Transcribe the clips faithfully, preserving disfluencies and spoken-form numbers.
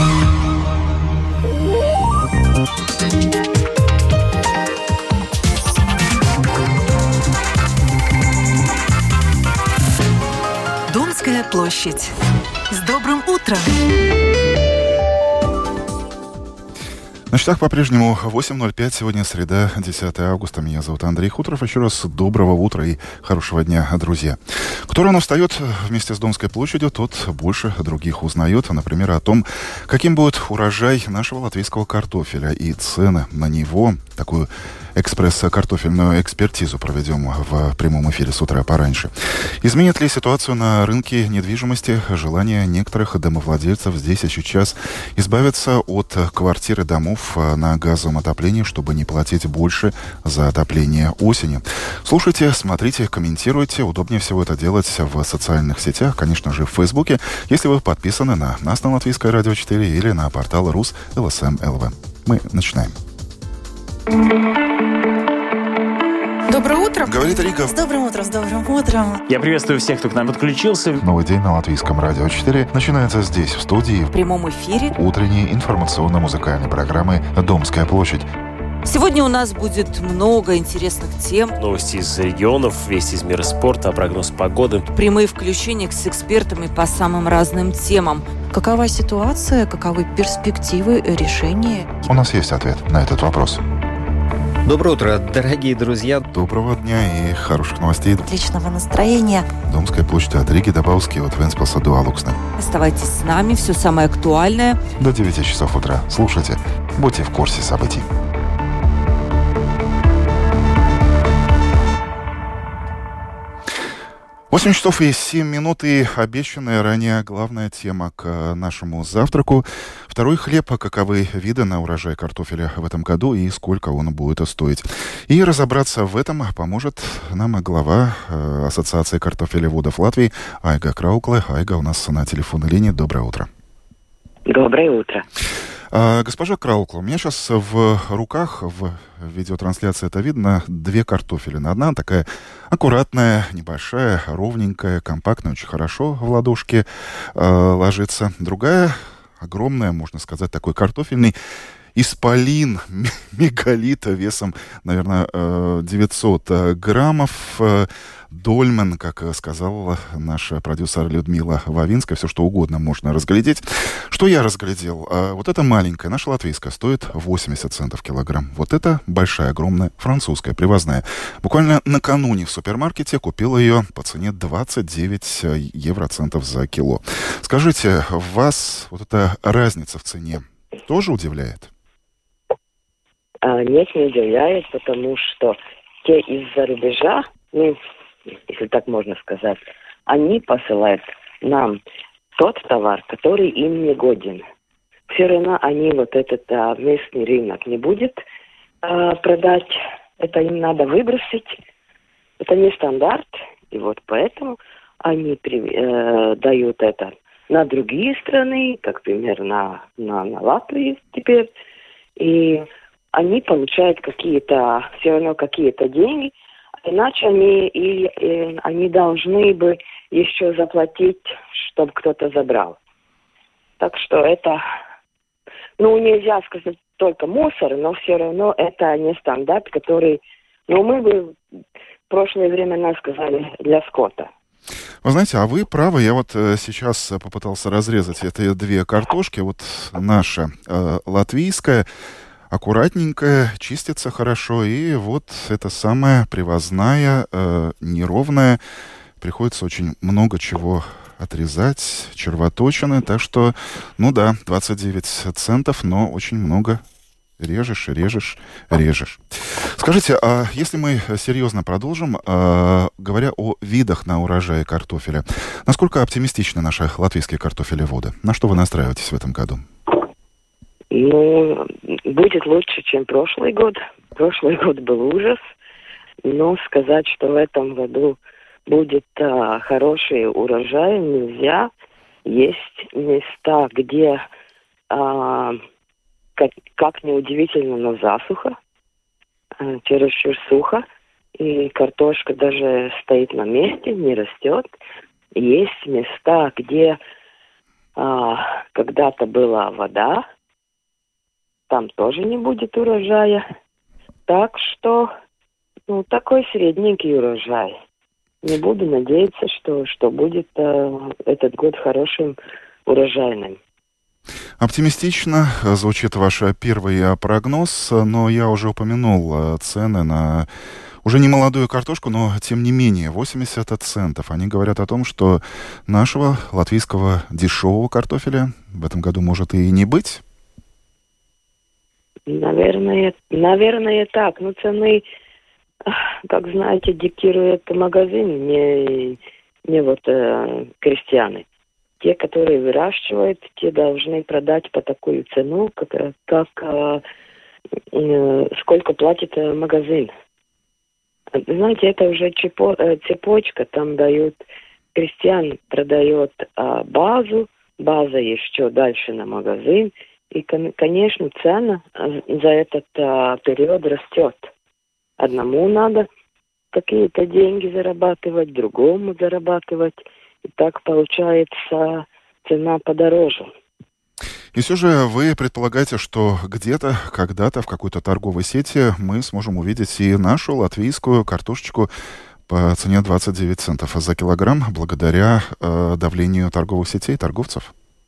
Домская площадь. С добрым утром! На счетах по-прежнему восемь ноль пять. Сегодня среда, десятое августа. Меня зовут Андрей Хуторов. Еще раз доброго утра и хорошего дня, друзья. Кто рано встает вместе с Домской площадью, тот больше других узнает. Например, о том, каким будет урожай нашего латвийского картофеля и цены на него. Такую экспресс-картофельную экспертизу проведем в прямом эфире с утра пораньше. Изменит ли ситуацию на рынке недвижимости желание некоторых домовладельцев здесь и сейчас избавиться от квартир и домов на газовом отоплении, чтобы не платить больше за отопление осенью? Слушайте, смотрите, комментируйте. Удобнее всего это делать в социальных сетях, конечно же, в Фейсбуке, если вы подписаны на нас на Латвийское радио четыре или на портал Рус эл эс эм эл ви. Мы начинаем. Доброе утро. Говорит Рига. С добрым утром, с добрым утром. Я приветствую всех, кто к нам подключился. Новый день на Латвийском радио четыре начинается здесь, в студии. В прямом эфире. Утренней информационно-музыкальной программы «Домская площадь». Сегодня у нас будет много интересных тем. Новости из регионов, вести из мира спорта, прогноз погоды. Прямые включения с экспертами по самым разным темам. Какова ситуация, каковы перспективы решения? У нас есть ответ на этот вопрос. Доброе утро, дорогие друзья. Доброго дня и хороших новостей. Отличного настроения. Домская площадь от Риги до Бауски, от Венспилса до Алуксна. Оставайтесь с нами, все самое актуальное. До девяти часов утра. Слушайте, будьте в курсе событий. восемь часов и семь минут и обещанная ранее главная тема к нашему завтраку. Второй хлеб, каковы виды на урожай картофеля в этом году и сколько он будет стоить. И разобраться в этом поможет нам глава э, Ассоциации картофелеводов Латвии Айга Краукле. Айга у нас на телефонной линии. Доброе утро. Доброе утро. Госпожа Краукла, у меня сейчас в руках, в видеотрансляции это видно, две картофелины. Одна такая аккуратная, небольшая, ровненькая, компактная, очень хорошо в ладошке э, ложится. Другая огромная, можно сказать, такой картофельный исполин, мегалит весом, наверное, девятьсот граммов. Дольмен, как сказала наша продюсер Людмила Вавинская, все что угодно можно разглядеть. Что я разглядел? Вот эта маленькая, наша латвийская, стоит восемьдесят центов килограмм. Вот эта большая, огромная, французская, привозная. Буквально накануне в супермаркете купил ее по цене двадцать девять евроцентов за кило. Скажите, вас вот эта разница в цене тоже удивляет? А, нет, не удивляет, потому что те из-за рубежа, ну, если так можно сказать, они посылают нам тот товар, который им не годен. Все равно они вот этот а, местный рынок не будет а, продать. Это им надо выбросить. Это не стандарт. И вот поэтому они при, э, дают это на другие страны, как, например, на, на, на Латвию теперь. И они получают какие-то, все равно какие-то деньги. Иначе они, и, и, они должны бы еще заплатить, чтобы кто-то забрал. Так что это, ну, нельзя сказать только мусор, но все равно это не стандарт, который, ну, мы бы в прошлые времена сказали для скота. Вы знаете, а вы правы. Я вот э, сейчас попытался разрезать эти две картошки. Вот наша э, латвийская, аккуратненькая, чистится хорошо. И вот эта самая привозная, э, неровная. Приходится очень много чего отрезать, червоточины. Так что, ну да, двадцать девять центов, но очень много режешь, режешь, режешь. Скажите, а если мы серьезно продолжим, э, говоря о видах на урожае картофеля, насколько оптимистичны наши латвийские картофелеводы? На что вы настраиваетесь в этом году? Ну, будет лучше, чем прошлый год. Прошлый год был ужас. Но сказать, что в этом году будет а, хороший урожай, нельзя. Есть места, где, а, как, как ни удивительно, но засуха, а, чересчур сухо. И картошка даже стоит на месте, не растет. Есть места, где а, когда-то была вода, там тоже не будет урожая. Так что, ну, такой средненький урожай. Не буду надеяться, что, что будет э, этот год хорошим урожайным. Оптимистично звучит ваш первый прогноз, но я уже упомянул цены на уже не молодую картошку, но тем не менее восемьдесят центов. Они говорят о том, что нашего латвийского дешевого картофеля в этом году может и не быть. Наверное, наверное так. Но цены, как знаете, диктирует магазин, не, не вот э, крестьяне. Те, которые выращивают, те должны продать по такую цену, как, как э, э, сколько платит э, магазин. Знаете, это уже чепо, э, цепочка, там дают, крестьян продает э, базу, база еще дальше на магазин, и, конечно, цена за этот э, период растет. Одному надо какие-то деньги зарабатывать, другому зарабатывать. И так получается цена подороже. И все же вы предполагаете, что где-то, когда-то в какой-то торговой сети мы сможем увидеть и нашу латвийскую картошечку по цене двадцать девять центов за килограмм благодаря э, давлению торговых сетей, торговцев?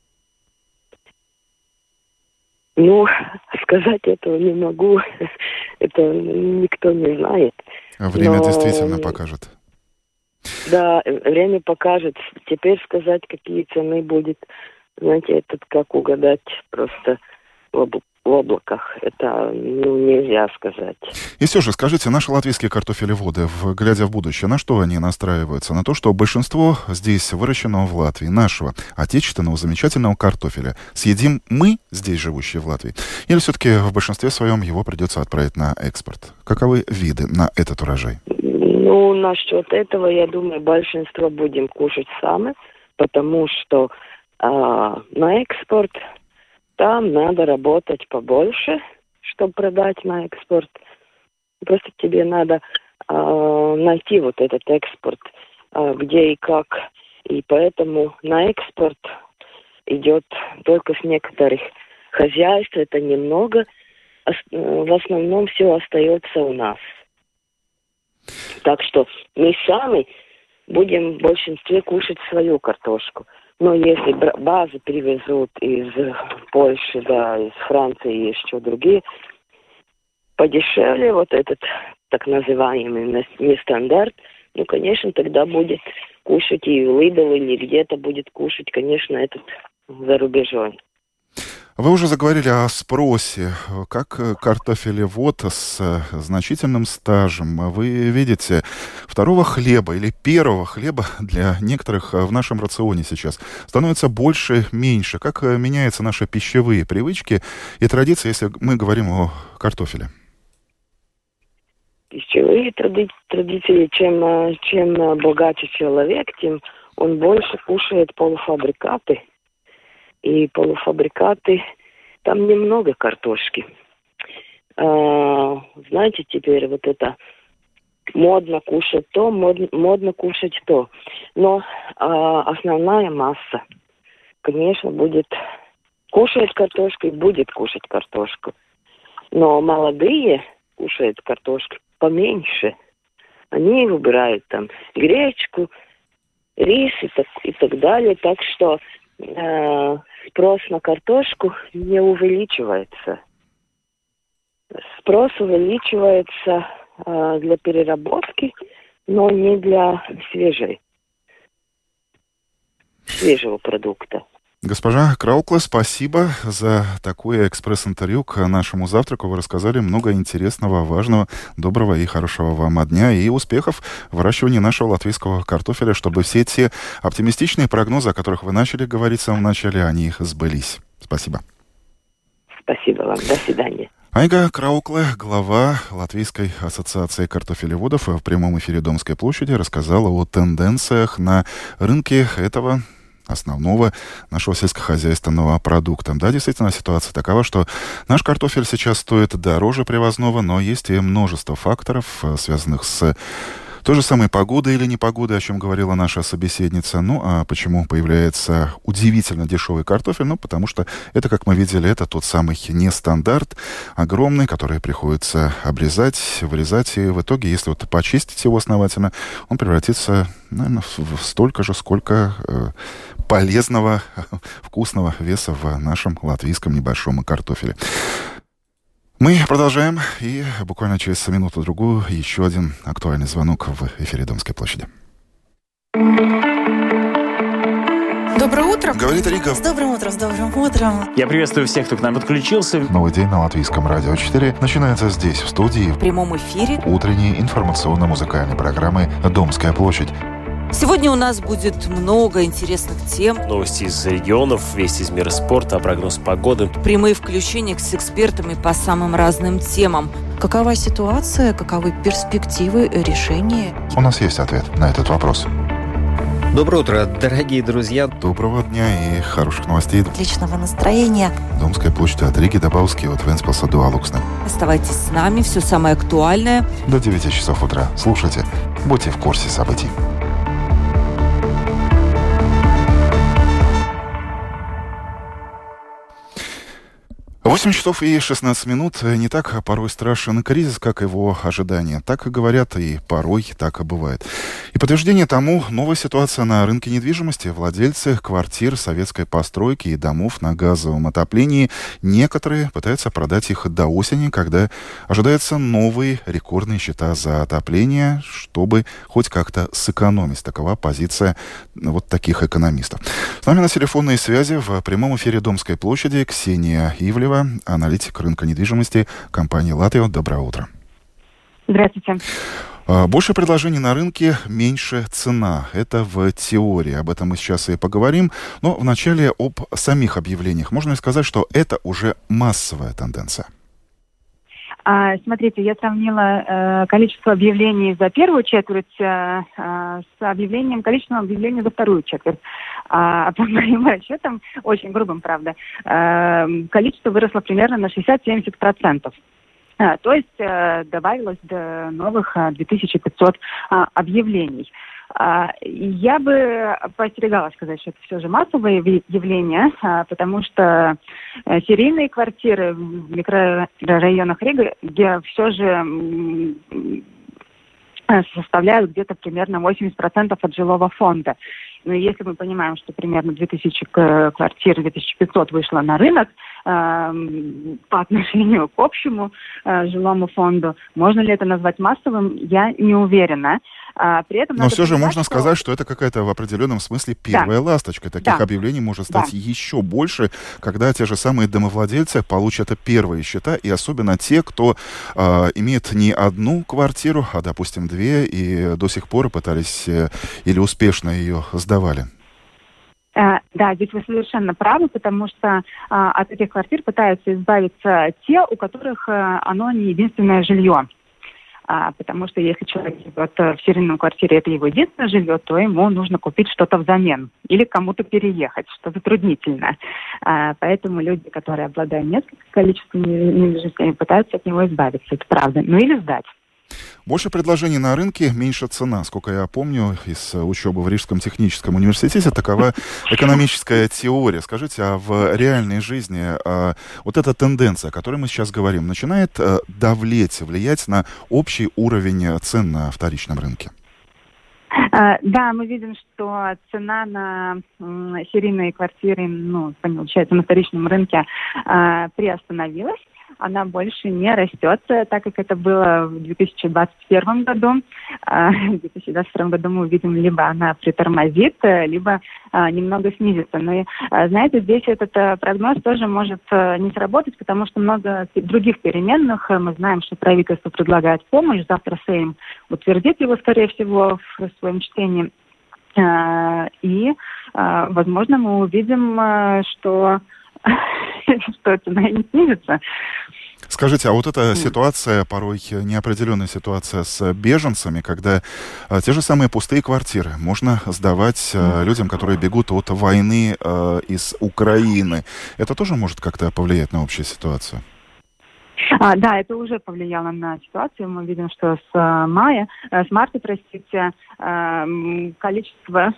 Ну, сказать этого не могу. Это никто не знает. Время Но... действительно покажет. Да, время покажет. Теперь сказать, какие цены будет, знаете, это как угадать просто в, об... в облаках. Это ну, нельзя сказать. И все же, скажите, наши латвийские картофелеводы, в, глядя в будущее, на что они настраиваются? На то, что большинство здесь выращенного в Латвии, нашего отечественного замечательного картофеля, съедим мы, здесь живущие в Латвии? Или все-таки в большинстве своем его придется отправить на экспорт? Каковы виды на этот урожай? Ну, насчет этого, я думаю, большинство будем кушать сами, потому что э, на экспорт там надо работать побольше, чтобы продать на экспорт. Просто тебе надо э, найти вот этот экспорт, э, где и как. И поэтому на экспорт идет только с некоторых хозяйств, это немного. В основном все остается у нас. Так что мы сами будем в большинстве кушать свою картошку. Но если базы привезут из Польши, да, из Франции и еще другие, подешевле вот этот так называемый нестандарт, ну, конечно, тогда будет кушать и Lidl или где-то будет кушать, конечно, этот за рубежом. Вы уже заговорили о спросе. Как картофелевод с значительным стажем, вы видите второго хлеба или первого хлеба для некоторых в нашем рационе сейчас становится больше, меньше? Как меняются наши пищевые привычки и традиции, если мы говорим о картофеле? Пищевые тради- традиции, чем, чем богаче человек, тем он больше кушает полуфабрикаты. И полуфабрикаты, там немного картошки. А, знаете, теперь вот это модно кушать то, модно, модно кушать то. Но а, основная масса, конечно, будет кушать картошку и будет кушать картошку. Но молодые кушают картошку поменьше. Они выбирают там гречку, рис и так, и так далее. Так что э, спрос на картошку не увеличивается. Спрос увеличивается э, для переработки, но не для свежей, свежего продукта. Госпожа Краукла, спасибо за такое экспресс-интервью к нашему завтраку. Вы рассказали много интересного, важного, доброго и хорошего вам дня и успехов в выращивании нашего латвийского картофеля, чтобы все те оптимистичные прогнозы, о которых вы начали говорить в самом начале, они их сбылись. Спасибо. Спасибо вам. До свидания. Айга Краукла, глава Латвийской ассоциации картофелеводов, в прямом эфире Домской площади рассказала о тенденциях на рынке этого основного нашего сельскохозяйственного продукта. Да, действительно, ситуация такова, что наш картофель сейчас стоит дороже привозного, но есть и множество факторов, связанных с То же самое погода или непогода, о чем говорила наша собеседница. Ну, а почему появляется удивительно дешевый картофель? Ну, потому что это, как мы видели, это тот самый нестандарт огромный, который приходится обрезать, вырезать. И в итоге, если вот почистить его основательно, он превратится, наверное, в столько же, сколько э, полезного, вкусного веса в нашем латвийском небольшом картофеле. Мы продолжаем, и буквально через минуту-другую еще один актуальный звонок в эфире Домской площади. Доброе утро. Говорит Рига. С добрым утром, с добрым утром. Я приветствую всех, кто к нам подключился. Новый день на Латвийском радио четыре начинается здесь, в студии. В прямом эфире. Утренней информационно-музыкальной программы «Домская площадь». Сегодня у нас будет много интересных тем. Новости из регионов, вести из мира спорта, прогноз погоды. Прямые включения с экспертами по самым разным темам. Какова ситуация, каковы перспективы решения? У нас есть ответ на этот вопрос. Доброе утро, дорогие друзья. Доброго дня и хороших новостей. Отличного настроения. Домская площадь от Риги до Бауски, от Венспилса до Алуксны. Оставайтесь с нами, все самое актуальное. До девяти часов утра. Слушайте, будьте в курсе событий. восемь часов и шестнадцать минут. Не так порой страшен кризис, как его ожидания. Так и говорят, и порой так и бывает. И подтверждение тому новая ситуация на рынке недвижимости. Владельцы квартир советской постройки и домов на газовом отоплении, некоторые пытаются продать их до осени, когда ожидаются новые рекордные счета за отопление, чтобы хоть как-то сэкономить. Такова позиция вот таких экономистов. С нами на телефонной связи в прямом эфире Домской площади Ксения Ивлева, аналитик рынка недвижимости компании «Латвио». Доброе утро. Здравствуйте. Больше предложений на рынке, меньше цена. Это в теории. Об этом мы сейчас и поговорим. Но вначале об самих объявлениях. Можно ли сказать, что это уже массовая тенденция? А, смотрите, я сравнила э, количество объявлений за первую четверть э, э, с объявлением, количеством объявлений за вторую четверть. А, по моим расчетам, очень грубым, правда, э, количество выросло примерно на шестьдесят-семьдесят процентов. А, то есть э, добавилось до новых э, две тысячи пятьсот э, объявлений. А, я бы поостерегалась сказать, что это все же массовое явление, а, потому что э, серийные квартиры в микрорайонах Риги, где все же м, составляют где-то примерно восемьдесят процентов от жилого фонда. Но если мы понимаем, что примерно две тысячи квартир, две тысячи пятьсот вышло на рынок э, по отношению к общему э, жилому фонду, можно ли это назвать массовым, я не уверена. А, при этом Но все же понимать, можно что... сказать, что это какая-то в определенном смысле первая да. ласточка. Таких да. объявлений может стать да. еще больше, когда те же самые домовладельцы получат первые счета, и особенно те, кто э, имеет не одну квартиру, а, допустим, две, и до сих пор пытались э, или успешно ее сдавали. Uh, да, здесь вы совершенно правы, потому что uh, от этих квартир пытаются избавиться те, у которых uh, оно не единственное жилье. А, потому что если человек живет в серийной квартире, это его единственное жилье, то ему нужно купить что-то взамен или кому-то переехать, что затруднительно. А, поэтому люди, которые обладают нескольким количеством недвижимости, пытаются от него избавиться, это правда. Ну или сдать. Больше предложений на рынке, меньше цена. Сколько я помню из учебы в Рижском техническом университете, такова экономическая теория. Скажите, а в реальной жизни а, вот эта тенденция, о которой мы сейчас говорим, начинает а, давлеть, влиять на общий уровень цен на вторичном рынке? Uh, да, мы видим, что цена на м, серийные квартиры, ну, получается, на вторичном рынке uh, приостановилась. Она больше не растет, так как это было в две тысячи двадцать первом году. В две тысячи двадцать втором году мы увидим, либо она притормозит, либо немного снизится. Но, знаете, здесь этот прогноз тоже может не сработать, потому что много других переменных. Мы знаем, что правительство предлагает помощь. Завтра Сейм утвердит его, скорее всего, в своем чтении. И, возможно, мы увидим, что... что цена не снизится. Скажите, а вот эта ситуация, порой неопределенная ситуация с беженцами, когда а, те же самые пустые квартиры можно сдавать а, людям, которые бегут от войны а, из Украины, это тоже может как-то повлиять на общую ситуацию? А, да, это уже повлияло на ситуацию. Мы видим, что с мая, с марта, простите, количество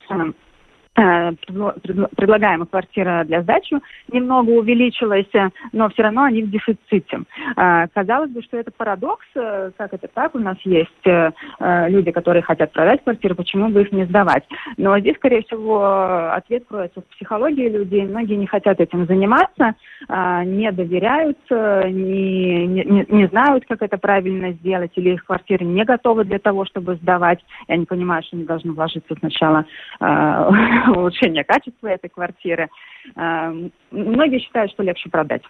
предлагаемых квартир для сдачи немного увеличилось, но все равно они в дефиците. Казалось бы, что это парадокс, как это так, у нас есть люди, которые хотят продать квартиры, почему бы их не сдавать? Но здесь, скорее всего, ответ кроется в психологии людей. Многие не хотят этим заниматься, не доверяют, не, не, не знают, как это правильно сделать, или их квартиры не готовы для того, чтобы сдавать. Я не понимаю, что они должны вложиться сначала улучшение качества этой квартиры. Многие считают, что легче продать.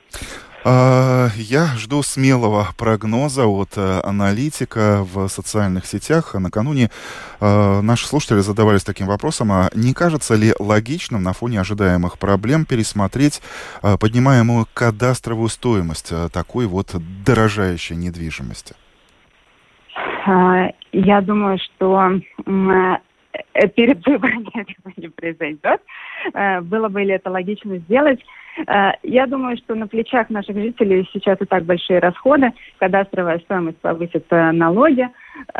Я жду смелого прогноза от аналитика в социальных сетях. Накануне наши слушатели задавались таким вопросом: а не кажется ли логичным на фоне ожидаемых проблем пересмотреть поднимаемую кадастровую стоимость такой вот дорожающей недвижимости? Я думаю, что перед выборами этого не произойдет. Было бы ли это логично сделать? Я думаю, что на плечах наших жителей сейчас и так большие расходы. Кадастровая стоимость повысит налоги.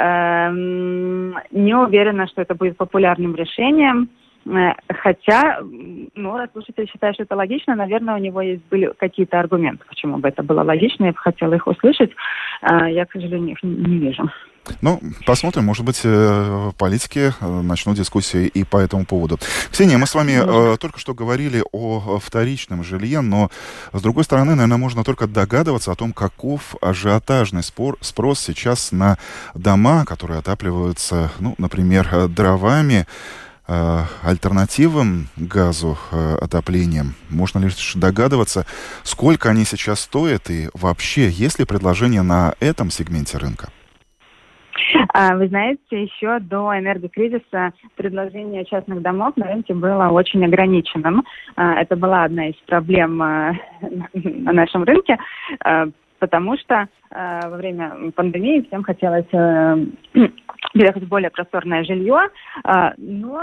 Не уверена, что это будет популярным решением. Хотя, ну, раз слушатель считает, что это логично, наверное, у него есть были какие-то аргументы, почему бы это было логично. Я бы хотела их услышать. Я, к сожалению, их не вижу. Ну, посмотрим, может быть, политики начнут дискуссию и по этому поводу. Ксения, мы с вами э, только что говорили о вторичном жилье, но, с другой стороны, наверное, можно только догадываться о том, каков ажиотажный спор, спрос сейчас на дома, которые отапливаются, ну, например, дровами, э, альтернативам газу, э, отоплением. Можно лишь догадываться, сколько они сейчас стоят и вообще, есть ли предложение на этом сегменте рынка? Вы знаете, еще до энергокризиса предложение частных домов на рынке было очень ограниченным. Это была одна из проблем на нашем рынке, потому что во время пандемии всем хотелось переехать в более просторное жилье, но,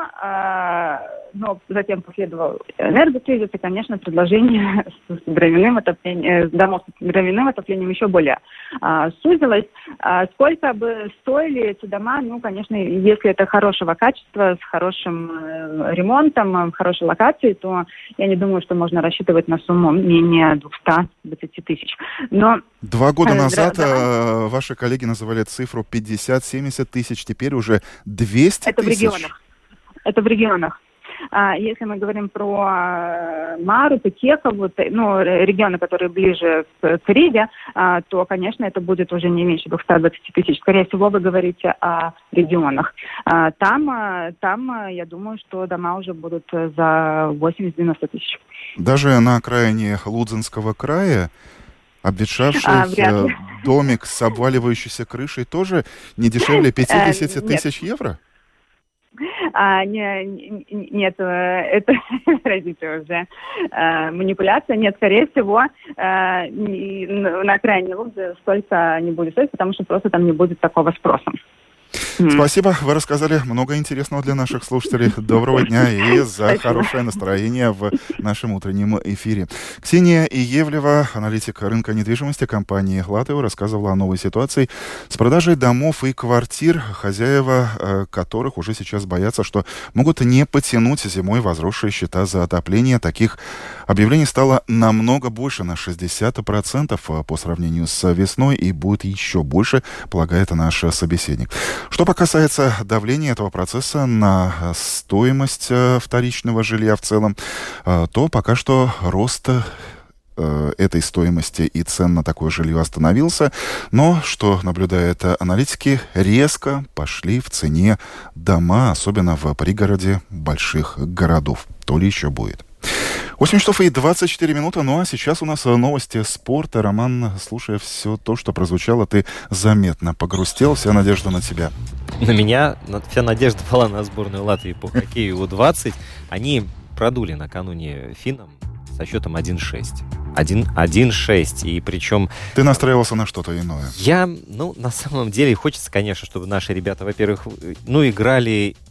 но затем последовал энергокризис, и, конечно, предложение с дровяным отоплением, домов с дровяным отоплением еще более сузилось. Сколько бы стоили эти дома? Ну, конечно, если это хорошего качества, с хорошим ремонтом, в хорошей локации, то я не думаю, что можно рассчитывать на сумму менее двести двадцать тысяч. Но Два года назад да. ваши коллеги называли цифру пятьдесят-семьдесят тысяч, теперь уже двести Это тысяч. в регионах. Это в регионах. А если мы говорим про Мару, Петека, вот, ну, регионы, которые ближе к, к Риге, а, то, конечно, это будет уже не меньше двести двадцать тысяч. Скорее всего, вы говорите о регионах. А, там, там, я думаю, что дома уже будут за восемьдесят-девяносто тысяч. Даже на окраине Лудзенского края обветшавший а, домик с обваливающейся крышей тоже не дешевле пятьдесят тысяч евро? А, не, не, нет, это, простите, уже а, манипуляция. Нет, скорее всего, а, не, на окраине Лудзы столько не будет стоить, потому что просто там не будет такого спроса. Спасибо, вы рассказали много интересного для наших слушателей. Доброго дня и за Спасибо. Хорошее настроение в нашем утреннем эфире. Ксения Иевлева, аналитик рынка недвижимости компании «Латео», рассказывала о новой ситуации с продажей домов и квартир, хозяева которых уже сейчас боятся, что могут не потянуть зимой возросшие счета за отопление. Таких объявлений стало намного больше, на шестьдесят процентов по сравнению с весной, и будет еще больше, полагает наш собеседник. Что касается давления этого процесса на стоимость вторичного жилья в целом, то пока что рост этой стоимости и цен на такое жилье остановился, но, что наблюдают аналитики, резко пошли в цене дома, особенно в пригороде больших городов. То ли еще будет. восемь часов и двадцать четыре минуты, ну а сейчас у нас новости спорта. Роман, слушая все то, что прозвучало, ты заметно погрустел. Вся надежда на тебя. На меня вся надежда была на сборную Латвии по хоккею У двадцать. Они продули накануне финнам со счетом один шесть. один шесть. И причем... Ты настраивался на что-то иное. Я, ну, на самом деле, хочется, конечно, чтобы наши ребята, во-первых, ну, играли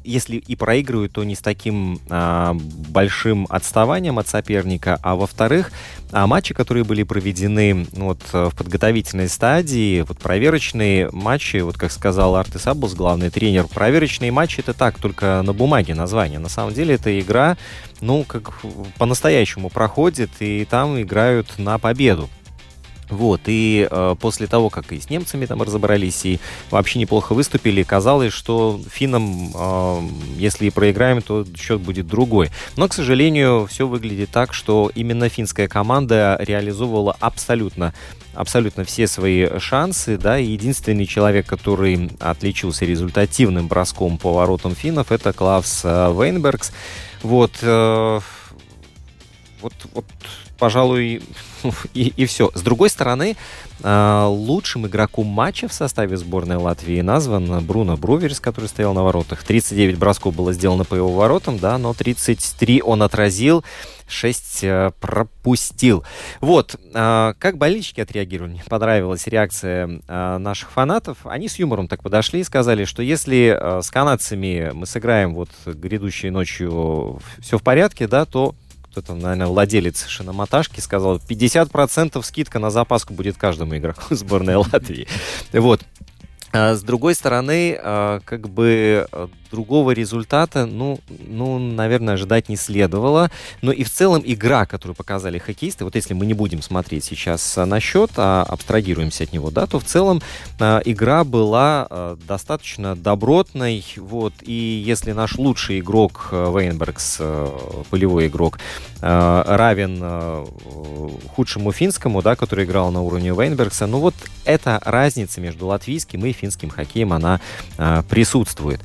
если и проигрывают, то не с таким а, большим отставанием от соперника. А во-вторых, а матчи, которые были проведены ну, вот, в подготовительной стадии, вот проверочные матчи, вот как сказал Артис Абус, главный тренер, проверочные матчи — это так, только на бумаге название. На самом деле эта игра, ну, как по-настоящему проходит, и там играют на победу. Вот, и э, после того, как и с немцами там разобрались, и вообще неплохо выступили, казалось, что финнам, э, если и проиграем, то счет будет другой. Но, к сожалению, все выглядит так, что именно финская команда реализовывала абсолютно, абсолютно все свои шансы, да, и единственный человек, который отличился результативным броском по воротам финнов, это Клаус э, Вейнбергс. Вот, э, вот, вот, пожалуй, и, и все. С другой стороны, лучшим игроком матча в составе сборной Латвии назван Бруно Бруверс, который стоял на воротах. тридцать девять бросков было сделано по его воротам, да, но тридцать три он отразил, шесть пропустил. Вот, как болельщики отреагировали, мне понравилась реакция наших фанатов. Они с юмором так подошли и сказали, что если с канадцами мы сыграем вот грядущей ночью все в порядке, да, то кто-то, наверное, владелец шиномонтажки сказал, пятьдесят процентов скидка на запаску будет каждому игроку сборной Латвии. Вот. А с другой стороны, как бы другого результата, ну, ну, наверное, ожидать не следовало. Но и в целом игра, которую показали хоккеисты, вот если мы не будем смотреть сейчас на счет, а абстрагируемся от него, да, то в целом игра была достаточно добротной. Вот, и если наш лучший игрок Вейнбергс, полевой игрок, равен худшему финскому, да, который играл на уровне Вейнбергса, ну вот эта разница между латвийским и финским хоккеем, она присутствует.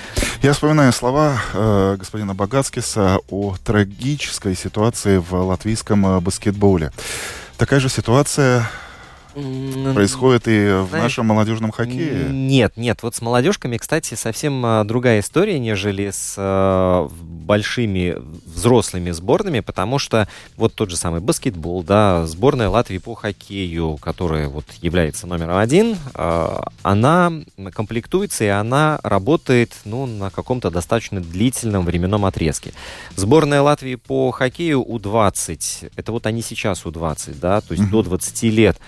Я вспоминаю слова э, господина Багацкиса о трагической ситуации в латвийском баскетболе. Такая же ситуация происходит и в Знаешь, нашем молодежном хоккее? Нет, нет. Вот с молодежками, кстати, совсем другая история, нежели с э, большими взрослыми сборными, потому что вот тот же самый баскетбол, да, сборная Латвии по хоккею, которая вот является номером один, э, она комплектуется и она работает, ну, на каком-то достаточно длительном временном отрезке. Сборная Латвии по хоккею У двадцать, это вот они сейчас У двадцать, да, то есть mm-hmm. до двадцати лет.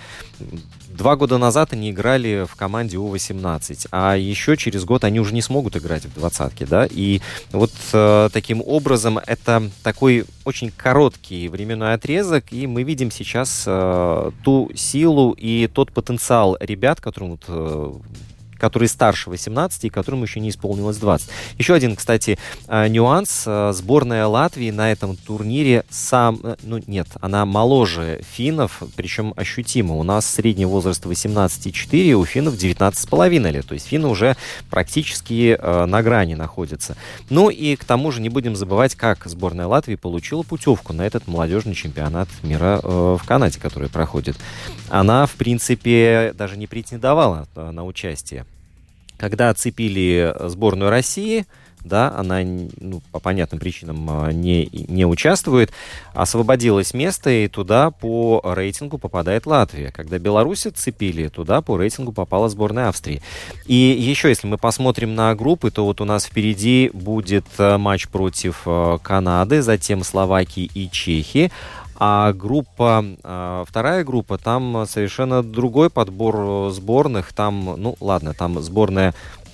Два года назад они играли в команде У восемнадцать, а еще через год они уже не смогут играть в двадцатке, да, и вот э, таким образом это такой очень короткий временной отрезок, и мы видим сейчас э, ту силу и тот потенциал ребят, которым вот... Э, которые старше восемнадцати и которым еще не исполнилось двадцать. Еще один, кстати, нюанс. Сборная Латвии на этом турнире сам... Ну, нет, она моложе финнов, причем ощутимо. У нас средний возраст восемнадцать и четыре, у финнов девятнадцать с половиной лет. То есть финны уже практически э, на грани находятся. Ну и к тому же не будем забывать, как сборная Латвии получила путевку на этот молодежный чемпионат мира э, в Канаде, который проходит. Она, в принципе, даже не претендовала на участие. Когда оцепили сборную России, да, она ну, по понятным причинам не, не участвует, освободилось место, и туда по рейтингу попадает Латвия. Когда Беларусь отцепили, туда по рейтингу попала сборная Австрии. И еще, если мы посмотрим на группы, то вот у нас впереди будет матч против Канады, затем Словакии и Чехии. А группа, вторая группа, там совершенно другой подбор сборных. Там, ну ладно, там сборная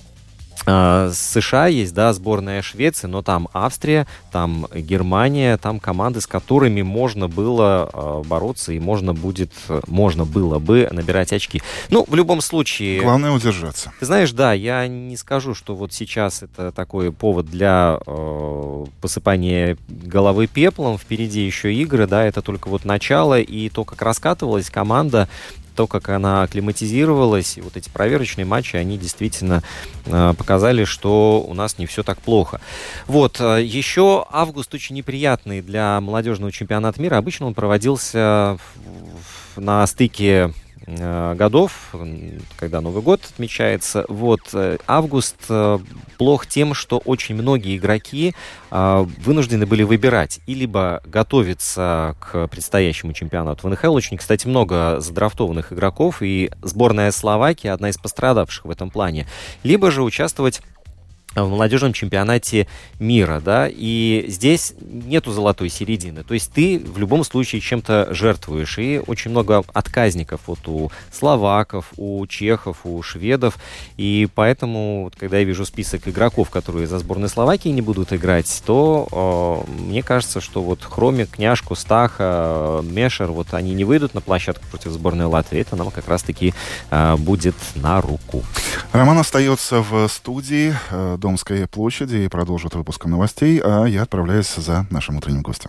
США есть, да, сборная Швеции, но там Австрия, там Германия, там команды, с которыми можно было бороться и можно будет, можно было бы набирать очки. Ну, в любом случае... Главное удержаться. Ты знаешь, да, я не скажу, что вот сейчас это такой повод для э, посыпания головы пеплом. Впереди еще игры, да, это только вот начало, и то, как раскатывалась команда, то, как она акклиматизировалась, и вот эти проверочные матчи, они действительно э, показали, что у нас не все так плохо. Вот, э, еще август очень неприятный для молодежного чемпионата мира. Обычно он проводился в, в, на стыке э, годов, когда Новый год отмечается. Вот, э, август э, плох тем, что очень многие игроки э, вынуждены были выбирать и либо готовиться к предстоящему чемпионату в эн эх эл. Очень, кстати, много задрафтованных игроков, и сборная Словакии одна из пострадавших в этом плане. Либо же участвовать в молодежном чемпионате мира, да, и здесь нету золотой середины. То есть ты в любом случае чем-то жертвуешь. И очень много отказников вот у словаков, у чехов, у шведов. И поэтому, когда я вижу список игроков, которые за сборной Словакии не будут играть, то э, мне кажется, что вот Хромик, Княжко, Стаха, Мешер, вот они не выйдут на площадку против сборной Латвии. Это нам как раз-таки э, будет на руку. Роман остается в студии Домской площади и продолжит выпуском новостей, а я отправляюсь за нашим утренним гостем.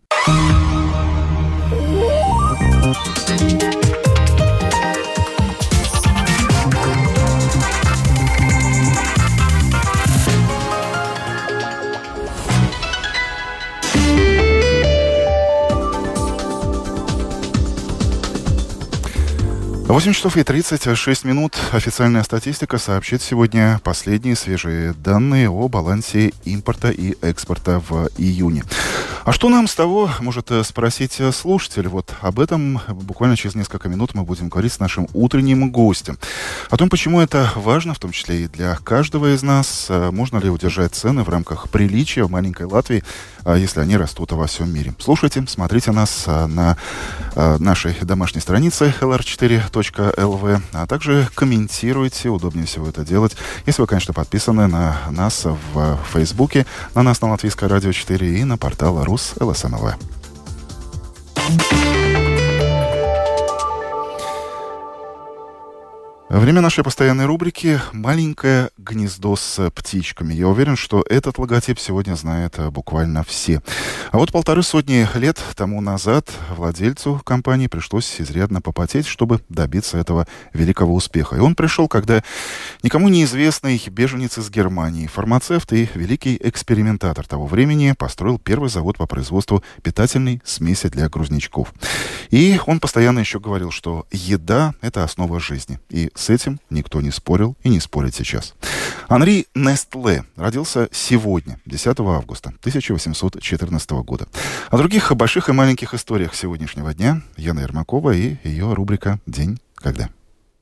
восемь часов и тридцать шесть минут. Официальная статистика сообщит сегодня последние свежие данные о балансе импорта и экспорта в июне. А что нам с того, может спросить слушатель? Вот об этом буквально через несколько минут мы будем говорить с нашим утренним гостем. О том, почему это важно, в том числе и для каждого из нас. Можно ли удержать цены в рамках приличия в маленькой Латвии, если они растут во всем мире? Слушайте, смотрите нас на нашей домашней странице эл эр четыре точка эл ви, а также комментируйте. Удобнее всего это делать, если вы, конечно, подписаны на нас в Фейсбуке, на нас на Латвийское радио четыре и на портал Рус эл эс эм эл ви. Время нашей постоянной рубрики «Маленькое гнездо с птичками». Я уверен, что этот логотип сегодня знают буквально все. А вот полторы сотни лет тому назад владельцу компании пришлось изрядно попотеть, чтобы добиться этого великого успеха. И он пришел, когда никому неизвестный беженец из Германии, фармацевт и великий экспериментатор того времени построил первый завод по производству питательной смеси для грузнячков. И он постоянно еще говорил, что еда – это основа жизни. И с этим никто не спорил и не спорит сейчас. Анри Нестле родился сегодня, десятого августа тысяча восемьсот четырнадцатого года. О других больших и маленьких историях сегодняшнего дня Яна Ермакова и ее рубрика «День когда».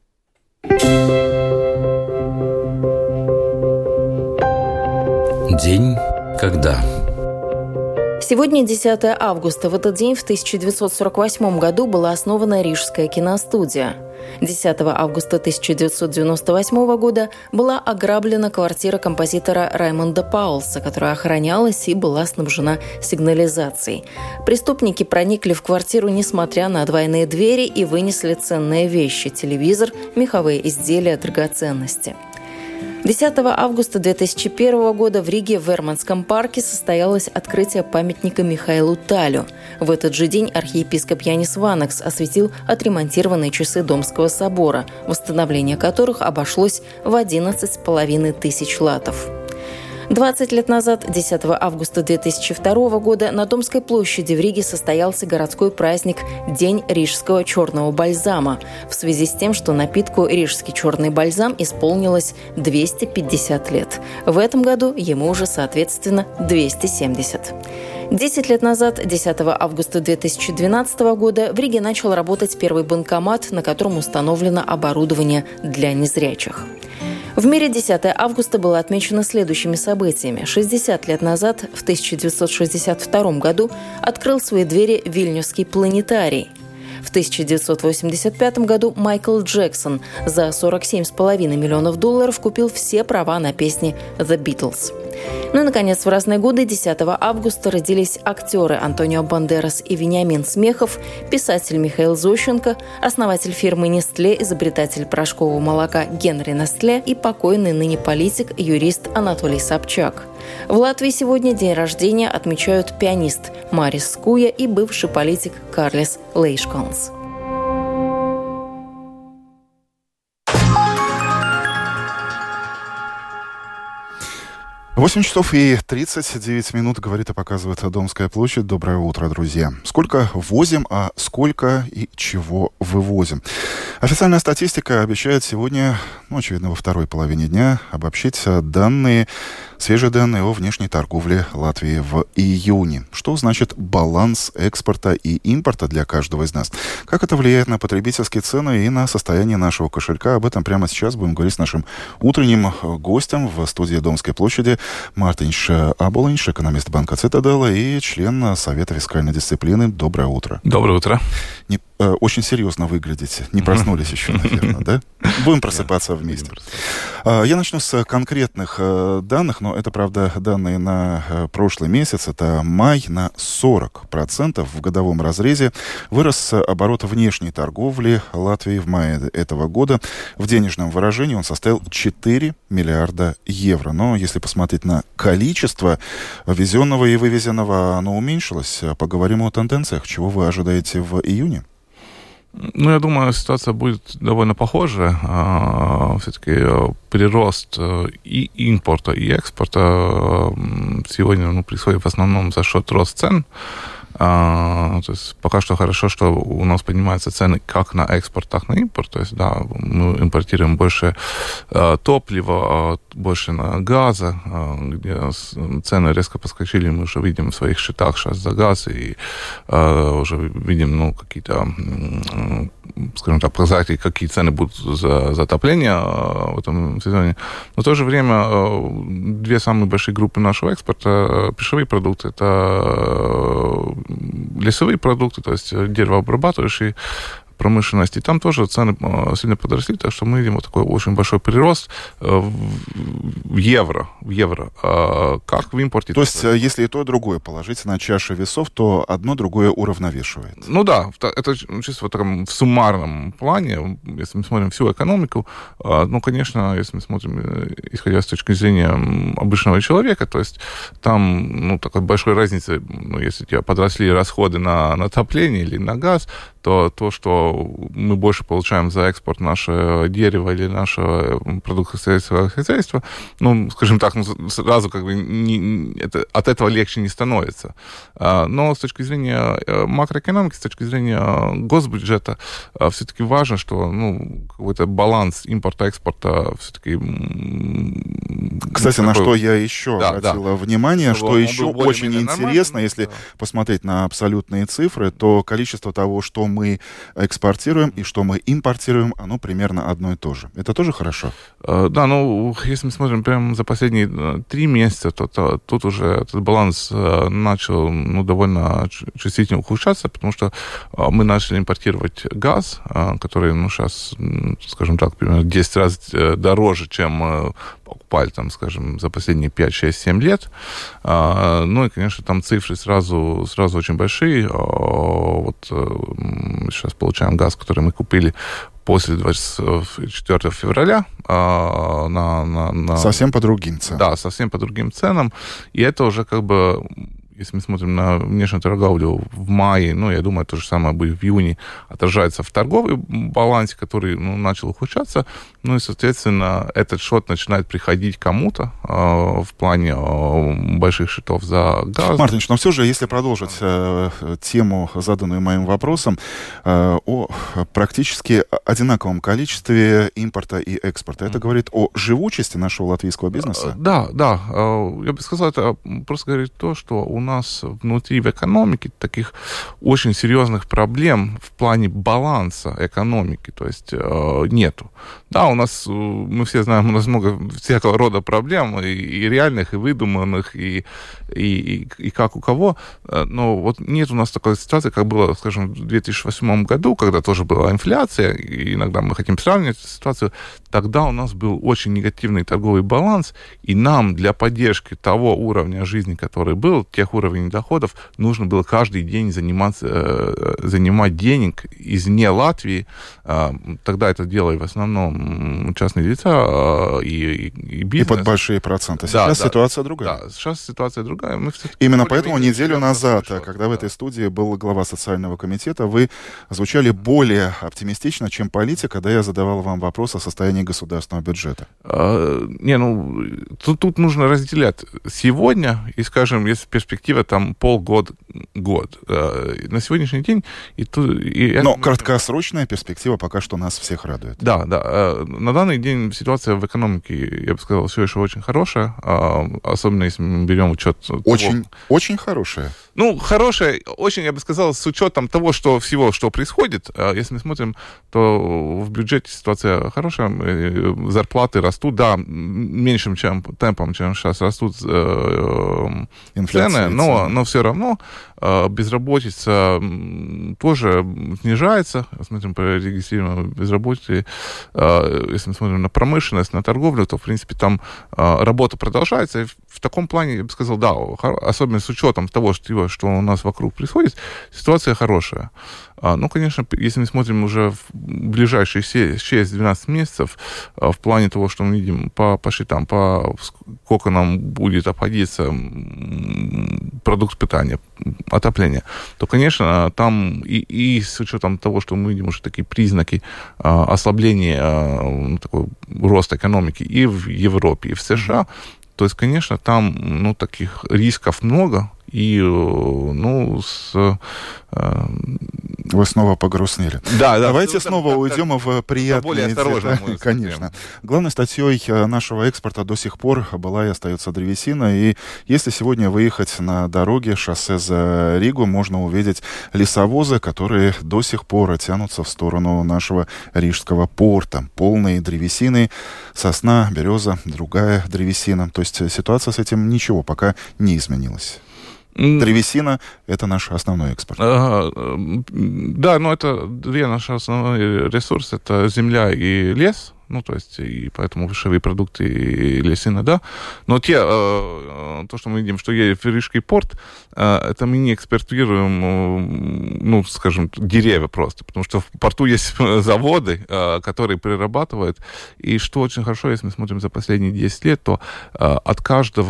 День когда. Сегодня десятого августа. В этот день в тысяча девятьсот сорок восьмом году была основана Рижская киностудия. десятого августа тысяча девятьсот девяносто восьмого года была ограблена квартира композитора Раймонда Паулса, которая охранялась и была снабжена сигнализацией. Преступники проникли в квартиру, несмотря на двойные двери, и вынесли ценные вещи – телевизор, меховые изделия, драгоценности. десятого августа две тысячи первого года в Риге в Верманском парке состоялось открытие памятника Михаилу Талю. В этот же день архиепископ Янис Ванакс осветил отремонтированные часы Домского собора, восстановление которых обошлось в одиннадцать с половиной тысяч латов. двадцать лет назад, десятого августа две тысячи второго года, на Домской площади в Риге состоялся городской праздник День рижского черного бальзама, в связи с тем, что напитку рижский черный бальзам исполнилось двести пятьдесят лет. В этом году ему уже, соответственно, двести семьдесят. Десять лет назад, десятого августа две тысячи двенадцатого года, в Риге начал работать первый банкомат, на котором установлено оборудование для незрячих. В мире десятого августа было отмечено следующими событиями. шестьдесят лет назад, в тысяча девятьсот шестьдесят втором году, открыл свои двери Вильнюсский планетарий. В тысяча девятьсот восемьдесят пятом году Майкл Джексон за сорок семь с половиной миллионов долларов купил все права на песни «The Beatles». Ну и, наконец, в разные годы десятого августа родились актеры Антонио Бандерас и Вениамин Смехов, писатель Михаил Зощенко, основатель фирмы «Нестле», изобретатель порошкового молока Генри Нестле и покойный ныне политик, юрист Анатолий Собчак. В Латвии сегодня день рождения отмечают пианист Марис Скуя и бывший политик Карлис Лейшконс. восемь часов и тридцать девять минут, говорит и показывает Домская площадь. Доброе утро, друзья. Сколько возим, а сколько и чего вывозим? Официальная статистика обещает сегодня, ну, очевидно, во второй половине дня обобщить данные, свежие данные о внешней торговле Латвии в июне. Что значит баланс экспорта и импорта для каждого из нас? Как это влияет на потребительские цены и на состояние нашего кошелька? Об этом прямо сейчас будем говорить с нашим утренним гостем в студии Домской площади. Мартинш Аболинш, экономист банка Цитадела и член Совета фискальной дисциплины. Доброе утро. Доброе утро. Не, э, очень серьезно выглядите. Не проснулись еще, наверное, да? Будем просыпаться вместе. Я начну с конкретных данных, но это, правда, данные на прошлый месяц. Это май. На сорок процентов в годовом разрезе вырос оборот внешней торговли Латвии в мае этого года. В денежном выражении он составил четыре миллиарда евро. Но если посмотреть на количество ввезенного и вывезенного, оно уменьшилось. Поговорим о тенденциях. Чего вы ожидаете в июне? Ну, я думаю, ситуация будет довольно похожа. Все-таки прирост и импорта, и экспорта сегодня ну, происходит в основном за счет роста цен. А, то есть пока что хорошо, что у нас поднимаются цены как на экспорт, так и на импорт. То есть, да, мы импортируем больше а, топлива, а, больше на газа, а, где цены резко подскочили, мы уже видим в своих счетах сейчас за газ, и а, уже видим, ну, какие-то, скажем так, показатели, какие цены будут за, за отопление а, в этом сезоне. Но в то же время а, две самые большие группы нашего экспорта, пищевые продукты, это лесовые продукты, то есть деревообрабатывающие промышленности. И там тоже цены сильно подросли, так что мы видим вот такой очень большой прирост в евро. В евро. Как в импорте. То есть, если и то, и другое положить на чашу весов, то одно другое уравновешивает. Ну да, это чисто в таком в суммарном плане, если мы смотрим всю экономику, ну, конечно, если мы смотрим, исходя с точки зрения обычного человека, то есть там, ну, такой большой разницы, ну, если у тебя подросли расходы на, на отопление или на газ, то то, что мы больше получаем за экспорт нашего дерева или нашего продукта сельского хозяйства, ну, скажем так, ну, сразу как бы не, это, от этого легче не становится. Но с точки зрения макроэкономики, с точки зрения госбюджета, все-таки важно, что ну, какой-то баланс импорта-экспорта все-таки... Кстати, такой... на что я еще да, обратила да. внимание, что, что еще очень интересно, если да. посмотреть на абсолютные цифры, то количество того, что мы экспортируем и что мы импортируем, оно примерно одно и то же. Это тоже хорошо? Да, ну, если мы смотрим прямо за последние три месяца, то, то тут уже этот баланс начал ну, довольно чувствительно ухудшаться, потому что мы начали импортировать газ, который, ну, сейчас, скажем так, примерно десять раз дороже, чем покупали, там, скажем, за последние пять, шесть, семь лет. Ну и, конечно, там цифры сразу, сразу очень большие. Вот сейчас получаем газ, который мы купили после двадцать четвёртого февраля. На, на, на... Совсем по другим ценам. Да, совсем по другим ценам. И это уже как бы... Если мы смотрим на внешнюю торговлю в мае, ну, я думаю, то же самое будет в июне, отражается в торговом балансе, который ну, начал ухудшаться. Ну и, соответственно, этот счет начинает приходить кому-то э, в плане э, больших счетов за газ. Мартинш, но все же, если продолжить э, тему, заданную моим вопросом, э, о практически одинаковом количестве импорта и экспорта, это говорит о живучести нашего латвийского бизнеса? Да, да. Я бы сказал, это просто говорит то, что у нас внутри в экономике таких очень серьезных проблем в плане баланса экономики, то есть э, нету. Да, у нас, мы все знаем, у нас много всякого рода проблем, и, и реальных, и выдуманных, и, и, и, и как у кого, но вот нет у нас такой ситуации, как было, скажем, в две тысячи восьмом году, когда тоже была инфляция, и иногда мы хотим сравнивать эту ситуацию, тогда у нас был очень негативный торговый баланс, и нам для поддержки того уровня жизни, который был, тех уровней доходов, нужно было каждый день заниматься, занимать денег извне Латвии. Тогда это делали в основном частные лица и, и, и бизнес. И под большие проценты. Сейчас да, ситуация да, другая. Да, сейчас ситуация другая. другая. Мы Именно поэтому неделю назад, когда да. в этой студии был глава социального комитета, вы звучали более оптимистично, чем политик, когда я задавал вам вопрос о состоянии государственного бюджета. А, не, ну, тут, тут нужно разделять сегодня и, скажем, если перспектива там полгода, год. А, на сегодняшний день... И тут, и Но это... краткосрочная перспектива пока что нас всех радует. Да, да. А, на данный день ситуация в экономике, я бы сказал, все еще очень хорошая, а, особенно если мы берем учет... Очень, того... очень хорошая. Ну, хорошая, очень, я бы сказал, с учетом того, что всего, что происходит. Если мы смотрим, то в бюджете ситуация хорошая, зарплаты растут, да, меньшим чем, темпом, чем сейчас растут э, цены, но, но все равно э, безработица тоже снижается. Смотрим по регистрированной безработице. Э, если мы смотрим на промышленность, на торговлю, то, в принципе, там э, работа продолжается. И в, в таком плане, я бы сказал, да, особенно с учетом того, что что у нас вокруг происходит, ситуация хорошая. А, ну, конечно, если мы смотрим уже в ближайшие шесть-двенадцать месяцев, а, в плане того, что мы видим по, по счетам, по сколько нам будет обходиться продукт питания, отопления, то, конечно, там и, и с учетом того, что мы видим уже такие признаки а, ослабления, а, такой роста экономики и в Европе, и в США, то есть, конечно, там, ну, таких рисков много, и, ну, с... Э, Вы снова погрустнели. Да, да. Давайте ну, снова да, уйдем да, в приятные... более осторожно. Да, конечно. Главной статьей нашего экспорта до сих пор была и остается древесина. И если сегодня выехать на дороге, шоссе за Ригу, можно увидеть лесовозы, которые до сих пор тянутся в сторону нашего рижского порта. Полные древесины, сосна, береза, другая древесина. То есть ситуация с этим ничего пока не изменилась. Древесина — это наш основной экспорт. Да, но это две наши основные ресурсы. Это земля и лес. Ну, то есть, и поэтому вышевые продукты и лесина, да. Но те, э, то, что мы видим, что есть Рижский порт, э, это мы не экспортируем, э, ну, скажем, деревья просто, потому что в порту есть заводы, э, которые перерабатывают, и что очень хорошо, если мы смотрим за последние десять лет, то э, от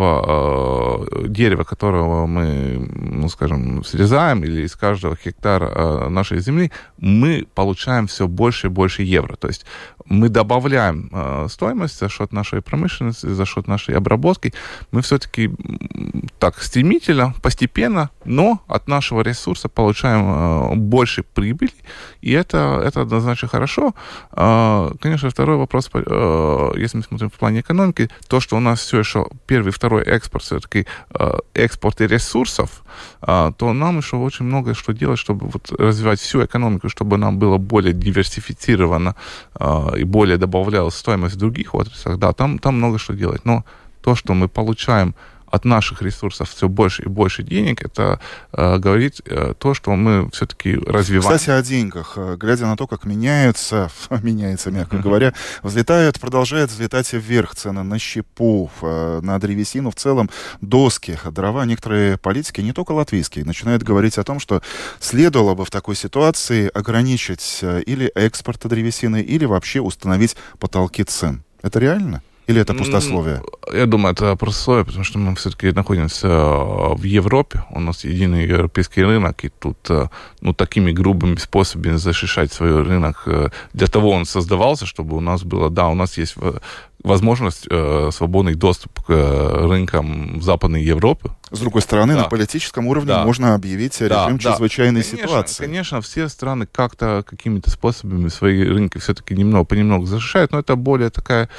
каждого э, дерева, которого мы, ну, скажем, срезаем, или из каждого гектара э, нашей земли, мы получаем все больше и больше евро. То есть мы добавляем э, стоимость за счет нашей промышленности, за счет нашей обработки. Мы все-таки так стремительно, постепенно, но от нашего ресурса получаем э, больше прибыли, и это, это однозначно хорошо. Э, конечно, второй вопрос, э, если мы смотрим в плане экономики, то, что у нас все еще первый, второй экспорт, все-таки э, экспорт и ресурсов, э, то нам еще очень много что делать, чтобы вот развивать всю экономику, чтобы нам было более диверсифицировано э, и более добавлялась стоимость в других отраслях, да, там, там много что делать. Но то, что мы получаем от наших ресурсов все больше и больше денег, это э, говорит э, то, что мы все-таки развиваем. Кстати, о деньгах. Глядя на то, как меняются, меняется, мягко говоря, взлетают, продолжают взлетать вверх цены на щепу, на древесину в целом, доски, дрова. Некоторые политики, не только латвийские, начинают говорить о том, что следовало бы в такой ситуации ограничить или экспорт древесины, или вообще установить потолки цен. Это реально? Или это пустословие? Я думаю, это пустословие, потому что мы все-таки находимся в Европе. У нас единый европейский рынок, и тут ну, такими грубыми способами защищать свой рынок. Для того он создавался, чтобы у нас было... Да, у нас есть возможность, э, свободный доступ к э, рынкам Западной Европы. С другой стороны, да. на политическом уровне да. можно объявить режим да, чрезвычайной да. конечно, ситуации. Конечно, все страны как-то, какими-то способами свои рынки все-таки немного, понемногу защищают, но это более такая